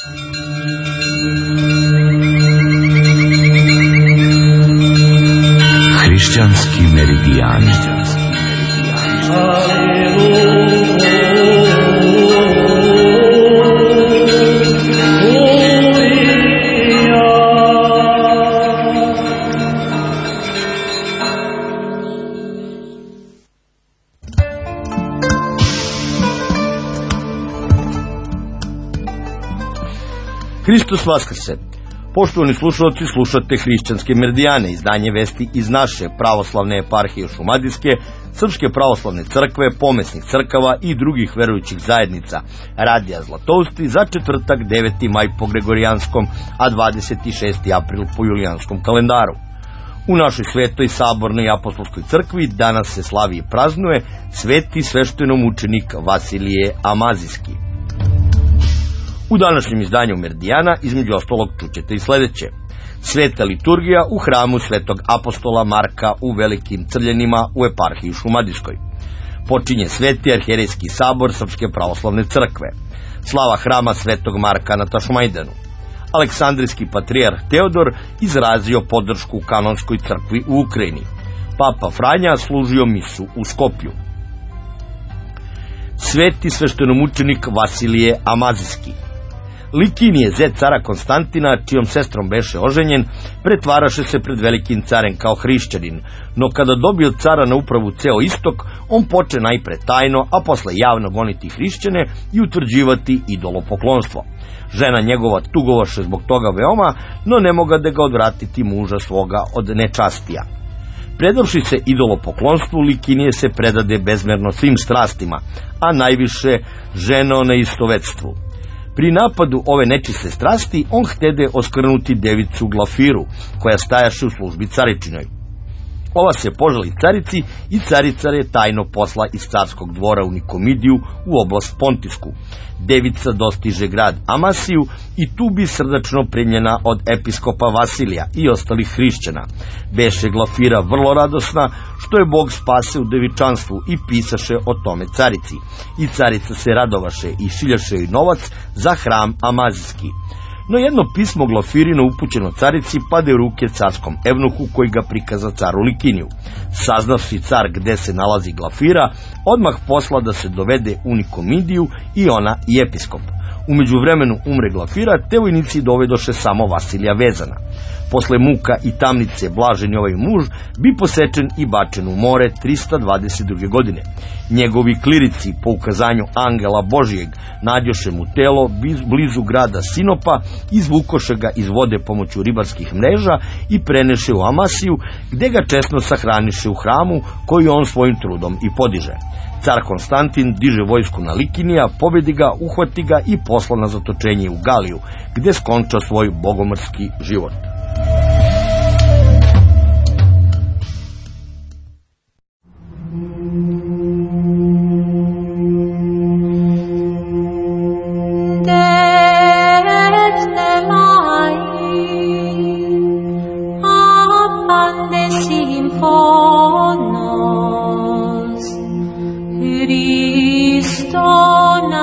Hrišćanski meridijani. Hristos vaskrse! Poštovani slušalci, slušate Hrišćanske meridijane, izdanje vesti iz naše pravoslavne eparhije Šumadijske, Srpske pravoslavne crkve, pomesnih crkava i drugih verujućih zajednica, Radija Zlatousti za četvrtak 9. maj po Gregorijanskom, a 26. april po Julijanskom kalendaru. U našoj svetoj sabornoj apostolskoj crkvi danas se slavi i praznuje sveti sveštenomučenik Vasilije Amazijski. U današnjem izdanju Meridijana između ostalog čućete i sledeće. Sveta liturgija u hramu svetog apostola Marka u Velikim Crljenima u eparhiji Šumadijskoj. Počinje sveti arhijerejski sabor Srpske pravoslavne crkve. Slava hrama svetog Marka na Tašmajdanu. Aleksandrijski patrijarh Teodor izrazio podršku kanonskoj crkvi u Ukrajini. Papa Franja služio misu u Skopju. Sveti sveštenomučenik Vasilije Amazijski. Likinije, zet cara Konstantina, čijom sestrom beše oženjen, pretvaraše se pred velikim carem kao hrišćanin, no kada dobio cara na upravu ceo istok, on poče najpre tajno, a posle javno goniti hrišćane i utvrđivati idolopoklonstvo. Žena njegova tugovaše zbog toga veoma, no ne moga da ga odvratiti muža svoga od nečastija. Predavši se idolopoklonstvu, Likinije se predade bezmerno svim strastima, a najviše ženo neistovetstvu. Pri napadu ove nečiste strasti, on htede oskrnuti devicu Glafiru, koja stajaše u službi caričinoj. Ova se požali carici i carica je tajno posla iz carskog dvora u Nikomidiju u oblast Pontisku. Devica dostiže grad Amasiju i tu bi srdačno primljena od episkopa Vasilija i ostalih hrišćana. Beše Glafira vrlo radosna što je Bog spase u devičanstvu i pisaše o tome carici. I carica se radovaše i šiljaše joj novac za hram Amazijski. No jedno pismo Glafirino upućeno carici pade u ruke carskom evnuhu koji ga prikaza caru Likiniju. Saznavši car gde se nalazi Glafira, odmah posla da se dovede u Nikomidiju i ona i episkop. Umeđu vremenu umre Glafira, te vojnici dovedoše samo Vasilija vezana. Posle muka i tamnice blaženi ovaj muž bi posečen i bačen u more 322. godine. Njegovi klirici po ukazanju angela Božijeg nađoše mu telo blizu grada Sinopa, izvukoše ga iz vode pomoću ribarskih mreža i preneše u Amasiju, gde ga česno sahraniše u hramu koji on svojim trudom i podiže. Car Konstantin diže vojsku na Likinija, pobedi ga, uhvati ga i posla na zatočenje u Galiju, gde skonča svoj bogomrski život.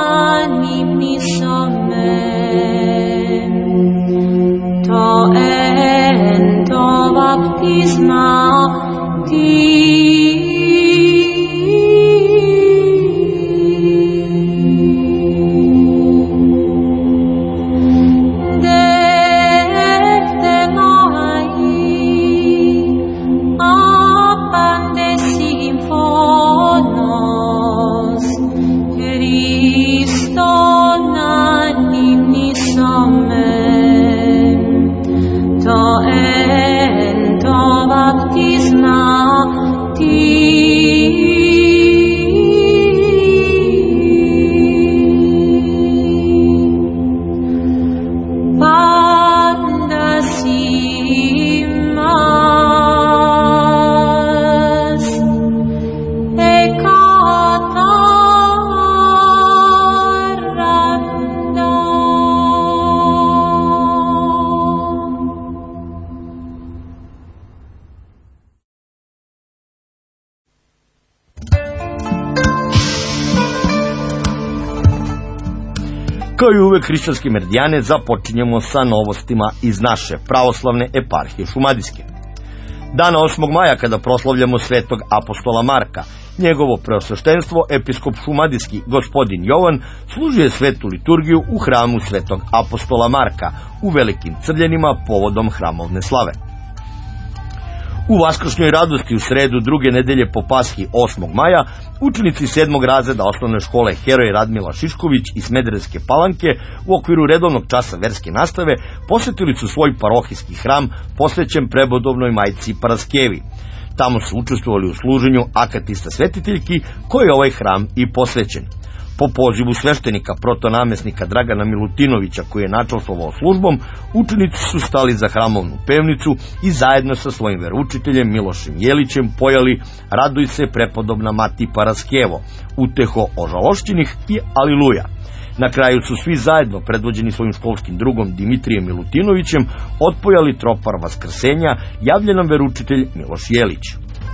To Kao i uvek hrišćanske meridijane započinjemo sa novostima iz naše pravoslavne eparhije Šumadijske. Dana 8. maja, kada proslavljamo svetog apostola Marka, njegovo preosveštenstvo, episkop šumadijski gospodin Jovan, služio je svetu liturgiju u hramu svetog apostola Marka u Velikim Crljenima povodom hramovne slave. U vaskršnjoj radosti u sredu druge nedelje po Pashi 8. maja, učenici 7. razreda osnovne škole Heroj Radmila Šišković iz Smederevske Palanke u okviru redovnog časa verske nastave posjetili su svoj parohijski hram posvećen prebodovnoj majci Paraskevi. Tamo su učestvovali u služenju akatista svetiteljki koji je ovaj hram i posvećen. Po pozivu sveštenika protonamesnika Dragana Milutinovića, koji je načastvovao službom, učenici su stali za hramovnu pevnicu i zajedno sa svojim veroučiteljem Milošem Jelićem pojali Raduj se prepodobna mati Paraskevo, uteho ožalošćenih i Aliluja. Na kraju su svi zajedno, predvođeni svojim školskim drugom Dimitrijem Milutinovićem, otpojali tropar Vaskrsenja, javlja nam veroučitelj Miloš Jelić.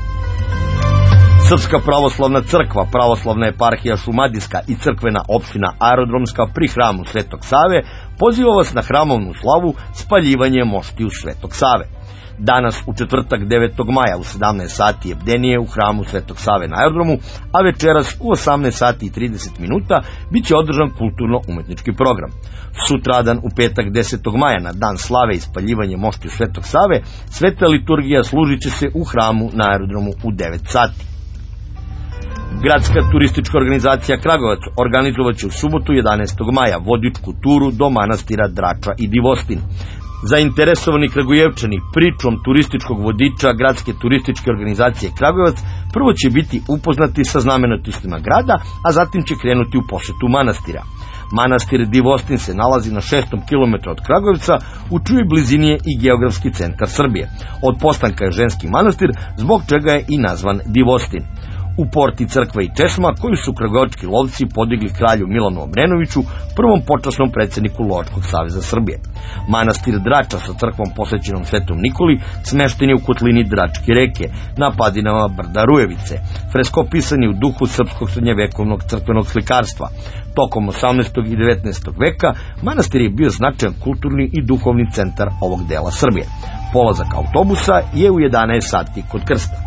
Srpska pravoslavna crkva, pravoslavna eparhija Šumadijska i crkvena opština Aerodromska pri hramu Svetog Save poziva vas na hramovnu slavu spaljivanje moštiju Svetog Save. Danas u četvrtak 9. maja u 17 sati je bdenije u hramu Svetog Save na aerodromu, a večeras u 18 sati i 30 minuta bit će održan kulturno-umetnički program. Sutradan u petak 10. maja na dan slave i spaljivanje moštiju Svetog Save, sveta liturgija služit će se u hramu na aerodromu u 9 sati. Gradska turistička organizacija Kragujevac organizovat će u subotu 11. maja vodičku turu do manastira Drača i Divostin. Zainteresovani Kragujevčani pričom turističkog vodiča Gradske turističke organizacije Kragujevac prvo će biti upoznati sa znamenitostima grada, a zatim će krenuti u posetu manastira. Manastir Divostin se nalazi na 6. kilometru od Kragujevca, u čijoj blizini je i geografski centar Srbije. Od postanka je ženski manastir, zbog čega je i nazvan Divostin. U porti crkva i česma koju su kragujevački lovci podigli kralju Milanu Obrenoviću, prvom počasnom predsjedniku Lovačkog saveza Srbije. Manastir Drača sa crkvom posvećenom Svetom Nikoli smešten je u kotlini Dračke reke, na padinama brda Rujevice. Freskopisan je u duhu srpskog srednjevekovnog crkvenog slikarstva. Tokom 18. i 19. veka manastir je bio značajan kulturni i duhovni centar ovog dela Srbije. Polazak autobusa je u 11 sati kod krsta.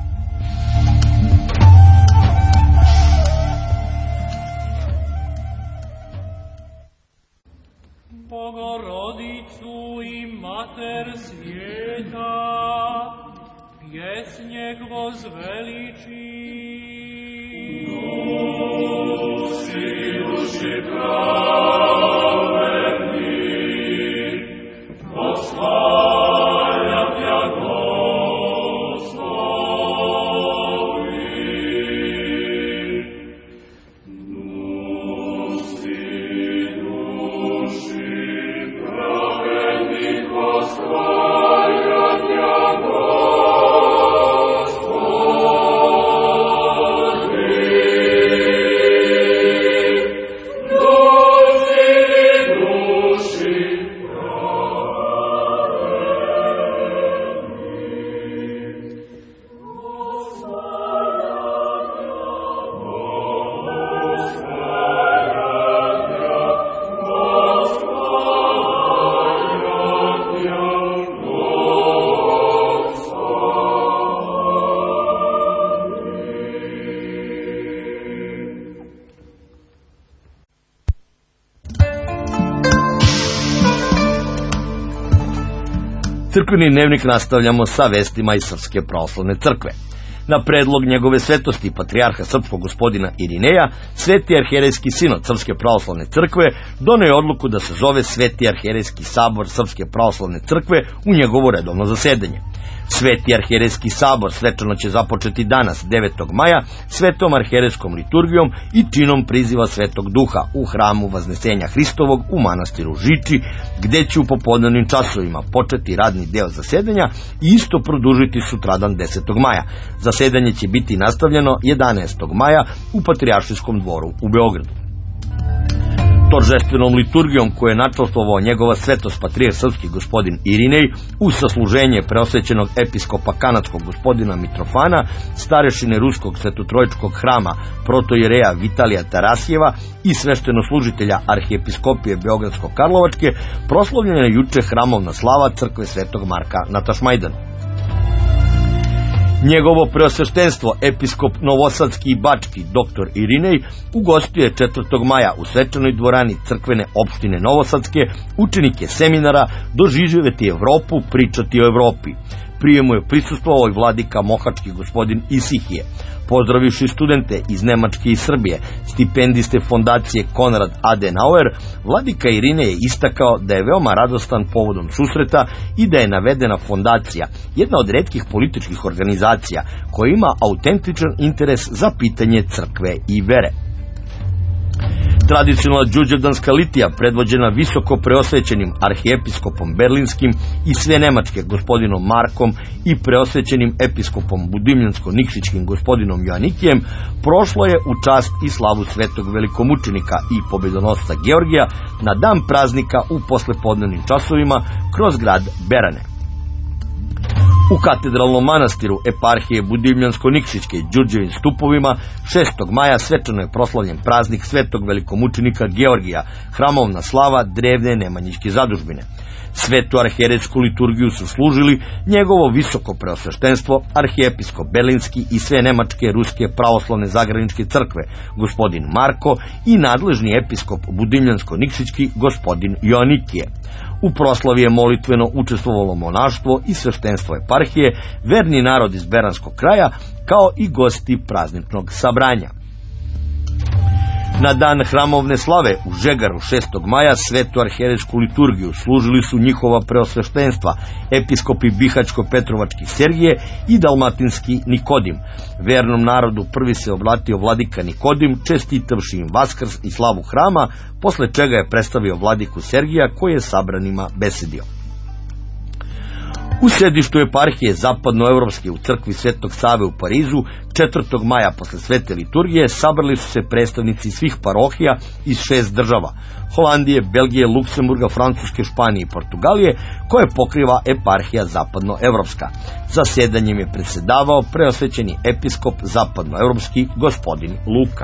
Bogorodicu i Mater svijeta, pjesnjeg vozveliči. Duši, duši pravedni, proslavlja tja Gospodi. Crkveni dnevnik nastavljamo sa vestima iz Srpske pravoslavne crkve. Na predlog njegove svetosti patrijarha srpskog gospodina Irineja, Sveti arhijerejski sinod Srpske pravoslavne crkve doneo je odluku da se zove Sveti arhijerejski sabor Srpske pravoslavne crkve u njegovo redovno zasedanje. Sveti arhijerejski sabor svečano će započeti danas 9. maja svetom arhijerejskom liturgijom i činom priziva Svetog Duha u hramu Vaznesenja Hristovog u manastiru Žiči, gde će u popodnevnim časovima početi radni deo zasedanja i isto produžiti sutradan 10. maja. Zasedanje će biti nastavljeno 11. maja u Patrijaršijskom dvoru u Beogradu. Торжественom liturgijom koju je načastvovao njegova svetost patrijarh srpski gospodin Irinej uz sasluženje preosvećenog episkopa kanadskog gospodina Mitrofana, starešine ruskog svetotrojičkog hrama protoijereja Vitalija Tarasijeva i sveštenoslужitelja arhijepiskopije Beogradsko-Karlovačke, proslavljena je juče hramovna slava crkve Svetog Marka na Tašmajdanu. Njegovo preosveštenstvo, episkop Novosadski i Bački, dr. Irinej, ugostio je 4. maja u svečanoj dvorani crkvene opštine Novosadske učenike seminara Doživjeti Evropu, pričati o Evropi. Prijemu je prisustvovao i vladika mohački gospodin Isihije. Pozdravivši studente iz Nemačke i Srbije, stipendiste fondacije Konrad Adenauer, vladika Irinej je istakao da je veoma radostan povodom susreta i da je navedena fondacija jedna od retkih političkih organizacija koja ima autentičan interes za pitanje crkve i vere. Tradicionalna đurđevdanska litija, predvođena visoko preosvećenim arhijepiskopom Berlinskim i sve Nemačke gospodinom Markom i preosvećenim episkopom Budimljansko-Nikšićkim gospodinom Joanikijem, prošlo je u čast i slavu svetog velikomučenika i pobedonosca Georgija na dan praznika u poslepodnevnim časovima kroz grad Berane. U katedralnom manastiru eparhije Budimljansko-Nikšićke Đurđevim stupovima 6. maja svečano je proslavljen praznik svetog velikomučenika Georgija, hramovna slava drevne nemanjićke zadužbine. Svetu arhijerejsku liturgiju su služili njegovo visoko preosveštenstvo, arhijepiskop Berlinski i sve nemačke, ruske pravoslavne zagraničke crkve, gospodin Marko i nadležni episkop Budimljansko-Nikšićki, gospodin Joanikije. U proslavi je molitveno učestvovalo monaštvo i sveštenstvo eparhije, verni narod iz Beranskog kraja, kao i gosti prazničnog sabranja. Na dan hramovne slave u Žegaru 6. maja svetu arhijerejsku liturgiju služili su njihova preosveštenstva, episkopi Bihaćko-Petrovački Sergije i Dalmatinski Nikodim. Vernom narodu prvi se obratio vladika Nikodim, čestitavši im Vaskrs i slavu hrama, posle čega je predstavio vladiku Sergija koji je sabranima besedio. U sedištu eparhije zapadnoevropske u crkvi Svetog Save u Parizu 4. maja posle svete liturgije sabrali su se predstavnici svih parohija iz 6 država: Holandije, Belgije, Luksemburga, Francuske, Španije i Portugalije, koje pokriva eparhija zapadnoevropska. Zasedanjem je predsedavao preosvećeni episkop zapadnoevropski gospodin Luka.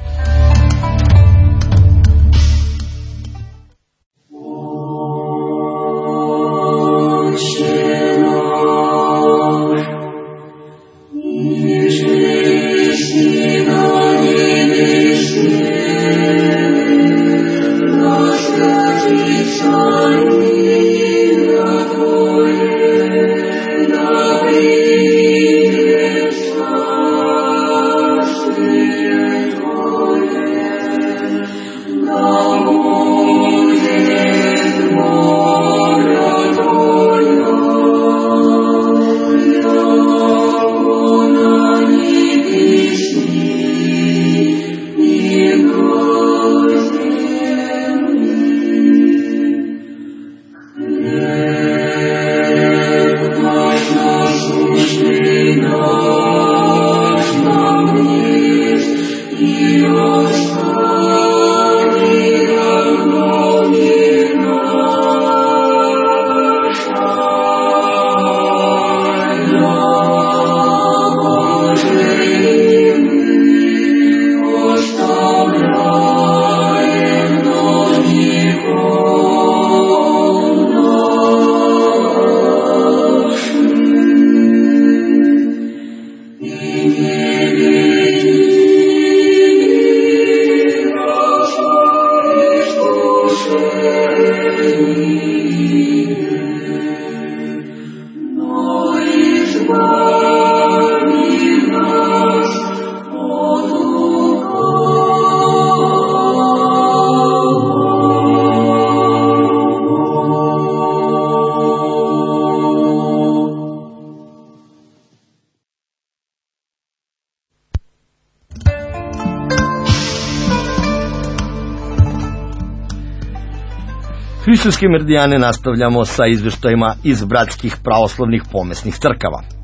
Hrišćanske meridijane nastavljamo sa izveštajima iz bratskih pravoslavnih pomesnih crkava.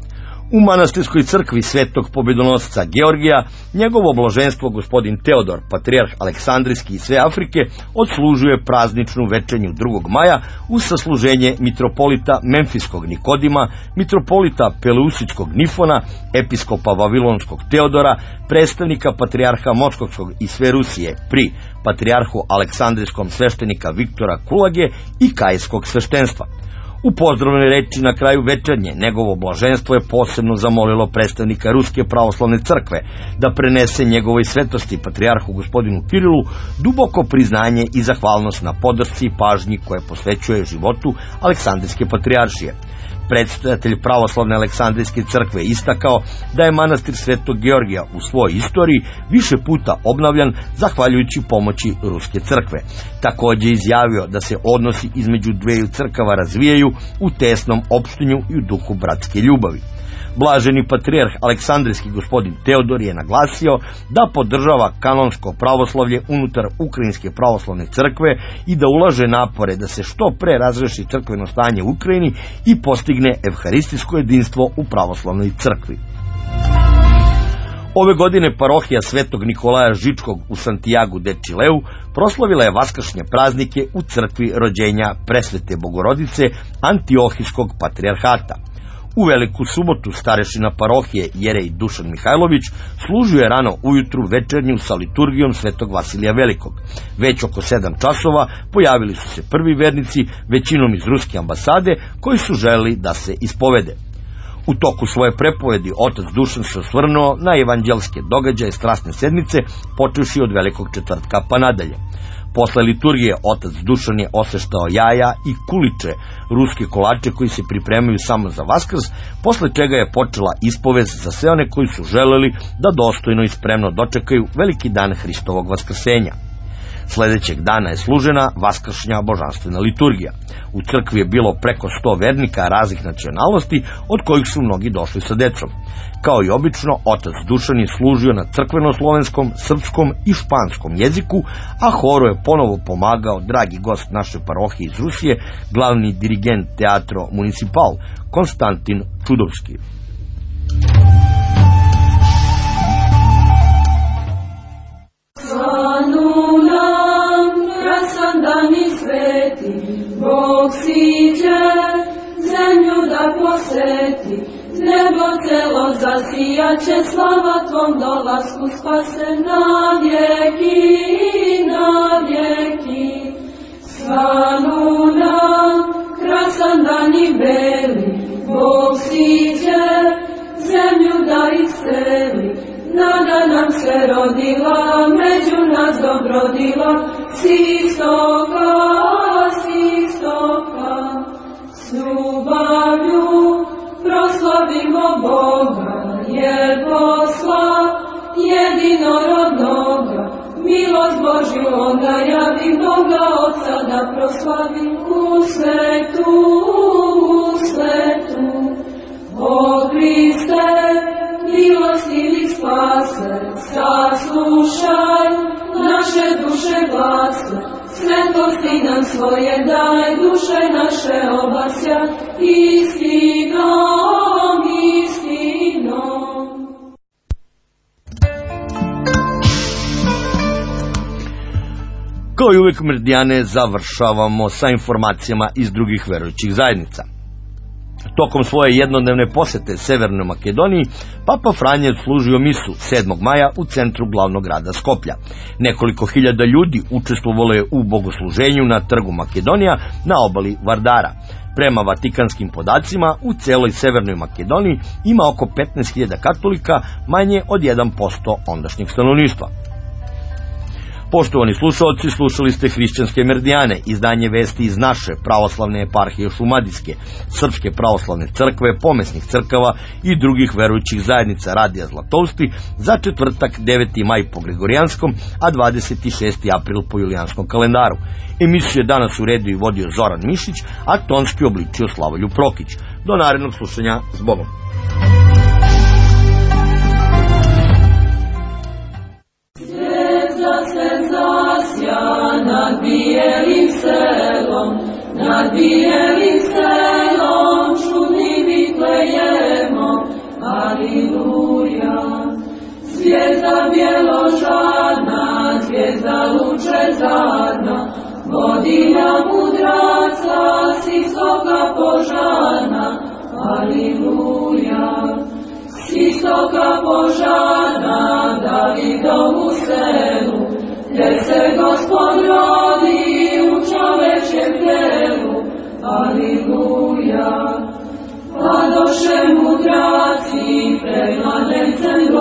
U manastirskoj crkvi svetog pobjedonosca Georgija njegovo blaženstvo gospodin Teodor, patrijarh Aleksandrijski i sve Afrike, odslužuje prazničnu večernju 2. maja uz sasluženje mitropolita Memfiskog Nikodima, mitropolita Peleusičkog Nifona, episkopa Vavilonskog Teodora, predstavnika patrijarha Moskovskog i sve Rusije pri patrijarhu Aleksandrijskom sveštenika Viktora Kulage i kajskog sveštenstva. U pozdravnoj reči na kraju večernje njegovo blaženstvo je posebno zamolilo predstavnika Ruske pravoslavne crkve da prenese njegovoj svetosti patrijarhu gospodinu Kirilu duboko priznanje i zahvalnost na podršci i pažnji koje posvećuje životu Aleksandrijske patrijaršije. Predstojatelj pravoslavne Aleksandrijske crkve istakao da je manastir Svetog Georgija u svojoj istoriji više puta obnavljan zahvaljujući pomoći Ruske crkve. Također izjavio da se odnosi između dveju crkava razvijaju u tesnom opštinju i u duhu bratske ljubavi. Blaženi patrijarh Aleksandrijski gospodin Teodor je naglasio da podržava kanonsko pravoslavlje unutar Ukrajinske pravoslavne crkve i da ulaže napore da se što pre razreši crkveno stanje u Ukrajini i postigne evharistijsko jedinstvo u pravoslavnoj crkvi. Ove godine parohija Svetog Nikolaja Žičkog u Santiagu de Chileu proslavila je vaskršnje praznike u crkvi rođenja Presvete Bogorodice Antiohijskog patrijarhata. U Veliku subotu starešina parohije Jerej Dušan Mihajlović služio je rano ujutru večernju sa liturgijom Svetog Vasilija Velikog. Već oko 7 časova pojavili su se prvi vernici, većinom iz ruske ambasade, koji su želeli da se ispovede. U toku svoje prepovedi otac Dušan se osvrnuo na evanđelske događaje strasne sedmice, počevši od Velikog četvrtka pa nadalje. Posle liturgije otac Dušan je osveštao jaja i kuliče, ruske kolače koji se pripremaju samo za Vaskrs, posle čega je počela ispovez za sve one koji su želeli da dostojno i spremno dočekaju veliki dan Hristovog vaskrsenja. Sledećeg dana je služena vaskršnja božanstvena liturgija. U crkvi je bilo preko 100 vernika raznih nacionalnosti, od kojih su mnogi došli sa decom. Kao i obično, otac Dušan je služio na crkveno-slovenskom, srpskom i španskom jeziku, a horu je ponovo pomagao dragi gost naše parohije iz Rusije, glavni dirigent Teatro Municipal, Konstantin Čudovski. Dani sveti, Bog siđe, zemlju da poseti, nebo celo zasijaće, slava tvom dolasku spase na vjeki, na vjeki. Svanu nam, krasan dan i beli, Bog siđe, zemlju da isceli, nada nam se rodila, među nas dobrodila, s istoka, s ljubavlju proslavimo Boga, jer posla jedinorodnoga, milost Božju onda javi, Boga Otca da proslavi u svetu, o Hriste, milostivi spase, saslušaj naše duše glase, svetlosti nam svoje daj, duše naše obasja, istinom, istinom. Kao i uvijek, Meridijane završavamo sa informacijama iz drugih verujućih zajednica. Tokom svoje jednodnevne posete Severnoj Makedoniji, Papa Franje je služio misu 7. maja u centru glavnog grada Skoplja. Nekoliko hiljada ljudi učestvovalo je u bogosluženju na trgu Makedonija na obali Vardara. Prema vatikanskim podacima, u celoj Severnoj Makedoniji ima oko 15.000 katolika, manje od 1% ondašnjeg stanovništva. Poštovani slušalci, slušali ste Hrišćanske Meridijane, izdanje vesti iz naše pravoslavne eparhije Šumadijske, Srpske pravoslavne crkve, pomesnih crkava i drugih verujućih zajednica Radija Zlatovsti za četvrtak 9. maj po Gregorijanskom, a 26. april po Julijanskom kalendaru. Emisiju je danas uredio i vodio Zoran Mišić, a tonski obličio Slavoljub Prokić. Do narednog slušanja, s Bogom. Nad bijelim selom čudnim Vitlejemom, Zvijezda bjeložarna, zvijezda lučezarna, vodilja mudraca, s istoka požarna, aliluja. S istoka požarna, Davidovu selu, gdje se Gospod rodi u čovečjem telu, aliluja. Padoše mudraci pred mladencem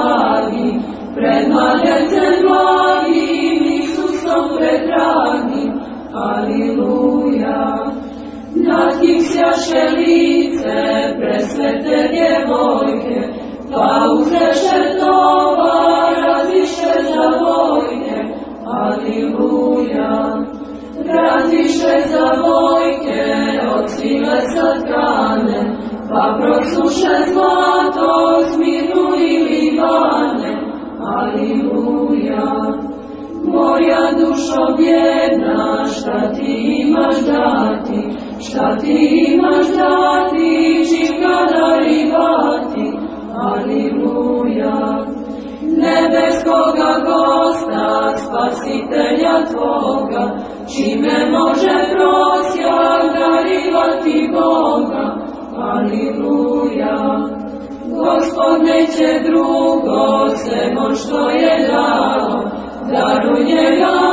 blagim, Isusom predragim, aliluja. Nad kim sjaše lice presvete djevojke, pa uzeše tovar, raziše za vojke, aliluja. Raziše za vojke od sile satkane, pa prosuše zlato, Smirnu i Libane, aliluja. Moja dušo bjedna, šta ti imaš dati, šta ti imaš dati, čim ga darivati, aliluja. Nebeskoga gosta, spasitelja tvoga, čime može prosjak darivati Boga, aliluja. Gospod neće drugo, sem on što je dao, daruj njega